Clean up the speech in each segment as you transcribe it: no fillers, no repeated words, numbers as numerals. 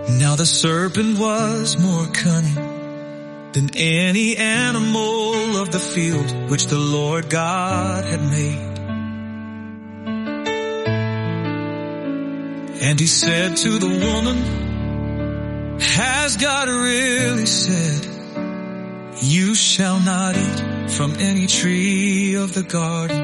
Now the serpent was more cunning than any animal of the field which the Lord God had made. And he said to the woman, has God really said, you shall not eat from any tree of the garden?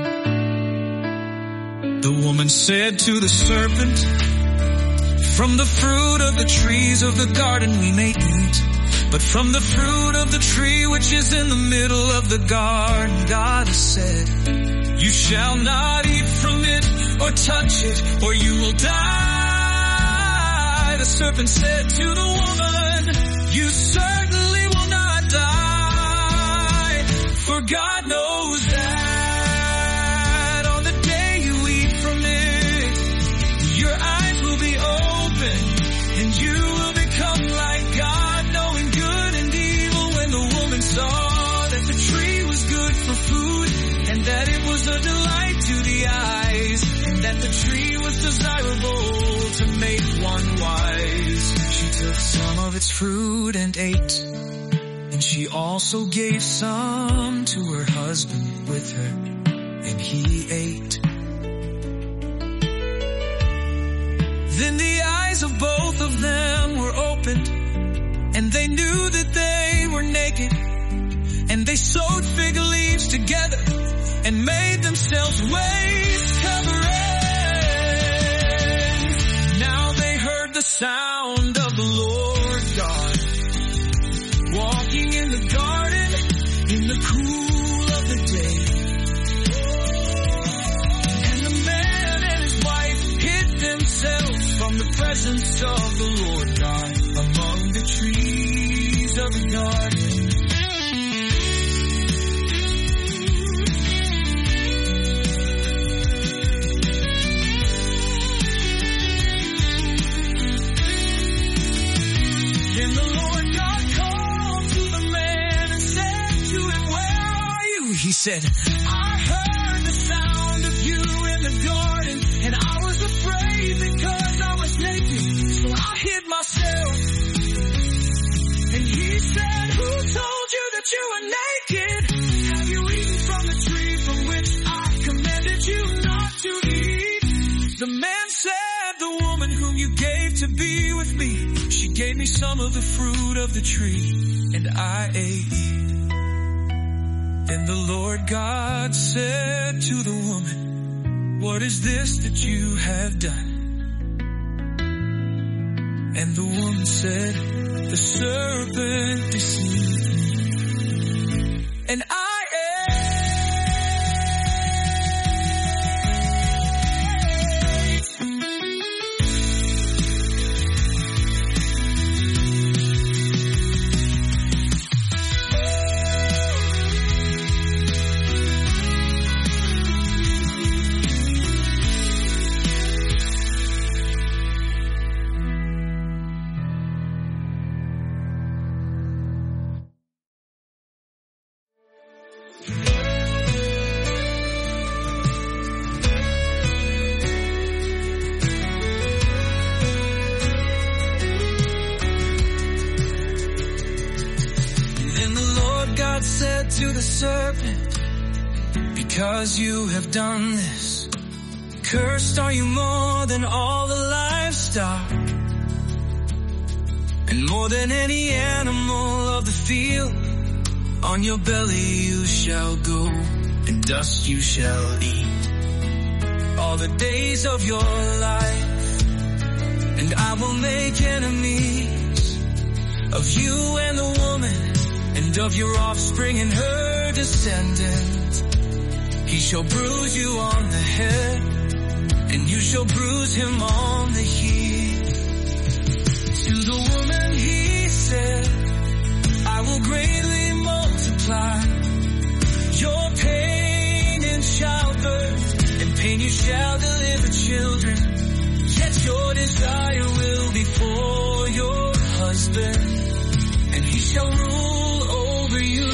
The woman said to the serpent, from the fruit of the trees of the garden we may eat, but from the fruit of the tree which is in the middle of the garden, God has said, you shall not eat from it or touch it, or you will die. The serpent said to the woman, you certainly will not die, for God knows that on the day you eat from it, your eyes will be open, and you will become like God, knowing good and evil. When the woman saw that the tree was good for food, and that it was a delight to the eyes, and that the tree was desirable to make one wise, she took some of its fruit and ate, and she also gave some to her husband with her, and he ate. Then the eyes of both of them were opened, and they knew that they were naked, and they sewed fig leaves together and made themselves waist coverings. Now they heard the sound of the Lord God walking in the garden in the cool of the day. And the man and his wife hid themselves from the presence of the Lord God among the trees of the garden. Then the Lord God called to the man and said to him, where are you? He said, I heard the sound of you in the garden, and I was afraid because I was naked, so I hid myself. And he said, who told you that you were naked? Have you eaten from the tree from which I commanded you not to eat? The man said, the woman whom you gave to be with me, she gave me some of the fruit of the tree, and I ate. Then the Lord God said to the woman, what is this that you have done? And the woman said, the serpent deceived me, and I said to the serpent, because you have done this, cursed are you more than all the livestock, and more than any animal of the field. On your belly you shall go, and dust you shall eat all the days of your life. And I will make enemies of you and the woman, and of your offspring and her descendants. He shall bruise you on the head, and you shall bruise him on the heel. To the woman he said, I will greatly multiply your pain in childbirth, and pain you shall deliver children. Yet your desire will be for your husband, and he shall rule over you.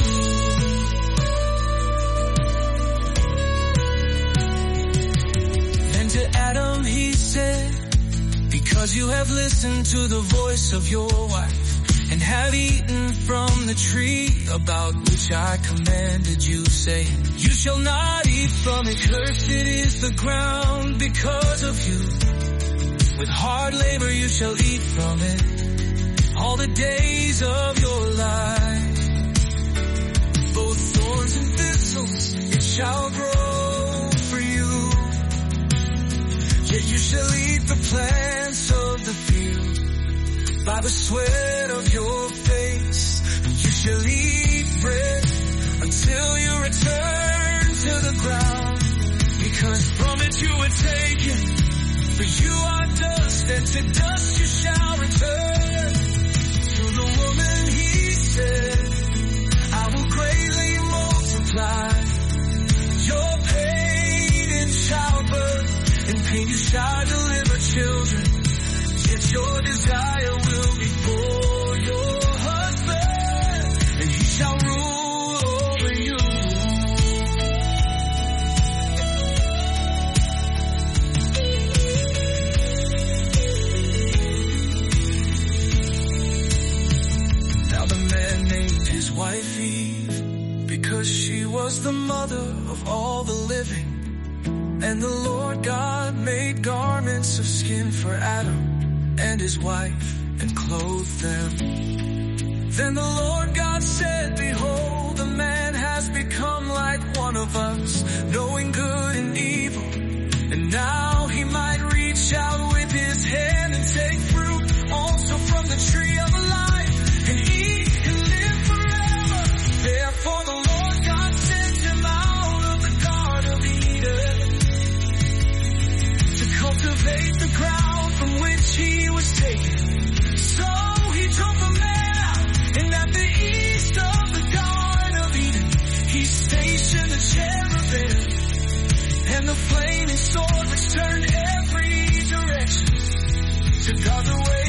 Then to Adam he said, because you have listened to the voice of your wife and have eaten from the tree about which I commanded you, saying, you shall not eat from it. Cursed is the ground because of you. With hard labor you shall eat from it all the days of your life. Both thorns and thistles it shall grow for you. Yet you shall eat the plants of the field. By the sweat of your face you shall eat bread until you return to the ground. Because from it you were taken, for you are dust, and to dust you shall return. To the woman he said, I will greatly multiply your pain in childbirth. In pain you shall deliver children. Yet your desire will be for your husband, and he shall rule over you. Now the man named his wife Eve, because she was the mother of all the living. And the Lord God made garments of skin for Adam and his wife, and clothed them. Then the Lord God said, behold, the man has become like one of us, knowing good and evil. And now he might reach out with his hand and take fruit also from the tree of life, and eat and live forever. Therefore the Lord God sent him out of the Garden of Eden to cultivate the ground from which he was taken. So he took the man out, and at the east of the Garden of Eden he stationed a cherubim and the flaming sword which turned every direction to guard the way